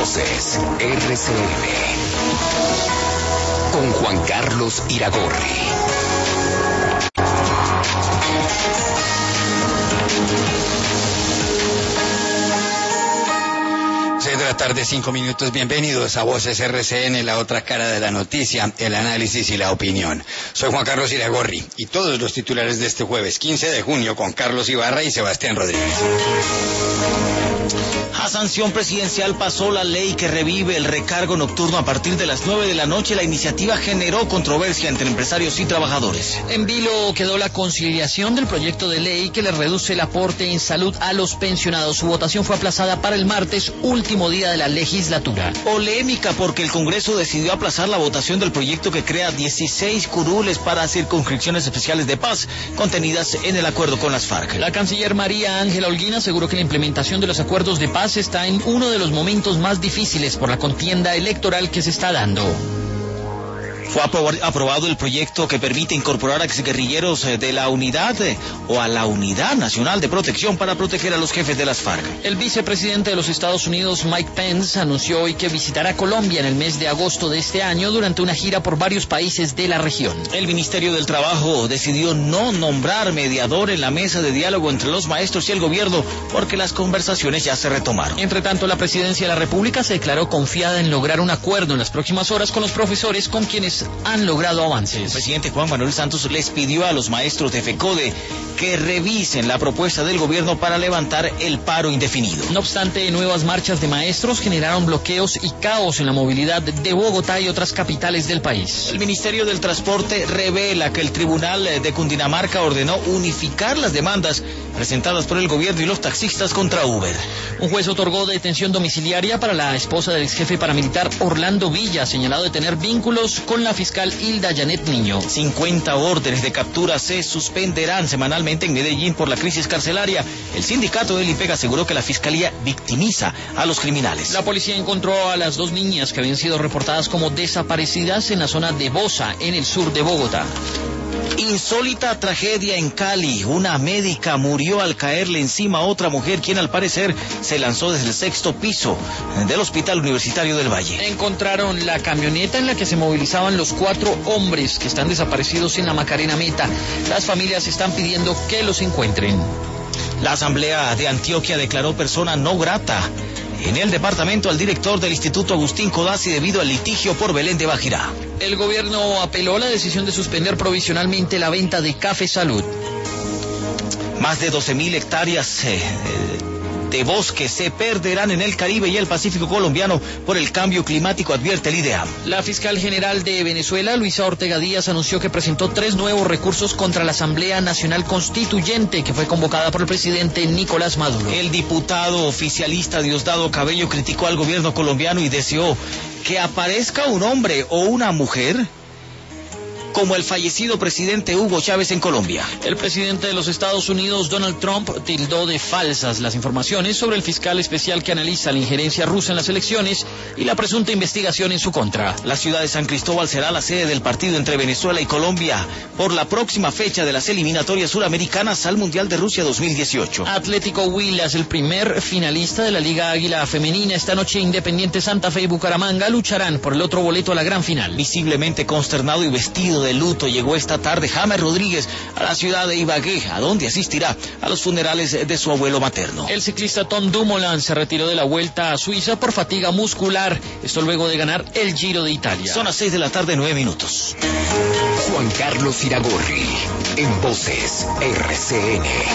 Voces RCN con Juan Carlos Iragorri. 6 de la tarde, 5 minutos. Bienvenidos a Voces RCN, la otra cara de la noticia, el análisis y la opinión. Soy Juan Carlos Iragorri y todos los titulares de este jueves 15 de junio con Carlos Ibarra y Sebastián Rodríguez. A sanción presidencial pasó la ley que revive el recargo nocturno a partir de las 9 de la noche. La iniciativa generó controversia entre empresarios y trabajadores. En vilo quedó la conciliación del proyecto de ley que le reduce el aporte en salud a los pensionados. Su votación fue aplazada para el martes, último día de la legislatura. Polémica porque el Congreso decidió aplazar la votación del proyecto que crea 16 curules para circunscripciones especiales de paz, contenidas en el acuerdo con las FARC. La canciller María Ángela Holguín aseguró que la implementación de los acuerdos de paz está en uno de los momentos más difíciles por la contienda electoral que se está dando. Fue aprobado el proyecto que permite incorporar a exguerrilleros de la unidad o a la Unidad Nacional de Protección para proteger a los jefes de las FARC. El vicepresidente de los Estados Unidos, Mike Pence, anunció hoy que visitará Colombia en el mes de agosto de este año durante una gira por varios países de la región. El Ministerio del Trabajo decidió no nombrar mediador en la mesa de diálogo entre los maestros y el gobierno porque las conversaciones ya se retomaron. Entre tanto, la presidencia de la República se declaró confiada en lograr un acuerdo en las próximas horas con los profesores con quienes han logrado avances. El presidente Juan Manuel Santos les pidió a los maestros de FECODE que revisen la propuesta del gobierno para levantar el paro indefinido. No obstante, nuevas marchas de maestros generaron bloqueos y caos en la movilidad de Bogotá y otras capitales del país. El Ministerio del Transporte revela que el Tribunal de Cundinamarca ordenó unificar las demandas presentadas por el gobierno y los taxistas contra Uber. Un juez otorgó detención domiciliaria para la esposa del exjefe paramilitar Orlando Villa, señalado de tener vínculos con la fiscal Hilda Janet Niño. 50 órdenes de captura se suspenderán semanalmente en Medellín por la crisis carcelaria. El sindicato del IPEG aseguró que la fiscalía victimiza a los criminales. La policía encontró a las dos niñas que habían sido reportadas como desaparecidas en la zona de Bosa, en el sur de Bogotá. Insólita tragedia en Cali. Una médica murió al caerle encima a otra mujer, quien al parecer se lanzó desde el 6º piso del Hospital Universitario del Valle. Encontraron la camioneta en la que se movilizaban los 4 hombres que están desaparecidos en la Macarena Meta. Las familias están pidiendo que los encuentren. La Asamblea de Antioquia declaró persona no grata en el departamento al director del Instituto Agustín Codazzi debido al litigio por Belén de Bajirá. El gobierno apeló la decisión de suspender provisionalmente la venta de Café Salud. Más de 12.000 hectáreas de bosque se perderán en el Caribe y el Pacífico colombiano por el cambio climático, advierte el IDEAM. La fiscal general de Venezuela, Luisa Ortega Díaz, anunció que presentó 3 nuevos recursos contra la Asamblea Nacional Constituyente, que fue convocada por el presidente Nicolás Maduro. El diputado oficialista Diosdado Cabello criticó al gobierno colombiano y deseó que aparezca un hombre o una mujer como el fallecido presidente Hugo Chávez en Colombia. El presidente de los Estados Unidos, Donald Trump, tildó de falsas las informaciones sobre el fiscal especial que analiza la injerencia rusa en las elecciones y la presunta investigación en su contra. La ciudad de San Cristóbal será la sede del partido entre Venezuela y Colombia por la próxima fecha de las eliminatorias suramericanas al Mundial de Rusia 2018. Atlético Huila es el primer finalista de la Liga Águila Femenina. Esta noche Independiente Santa Fe y Bucaramanga lucharán por el otro boleto a la gran final. Visiblemente consternado y vestido de luto llegó esta tarde James Rodríguez a la ciudad de Ibagué, a donde asistirá a los funerales de su abuelo materno. El ciclista Tom Dumoulin se retiró de la Vuelta a Suiza por fatiga muscular, esto luego de ganar el Giro de Italia. Son las 6 de la tarde, 9 minutos. Juan Carlos Iragorri en Voces RCN.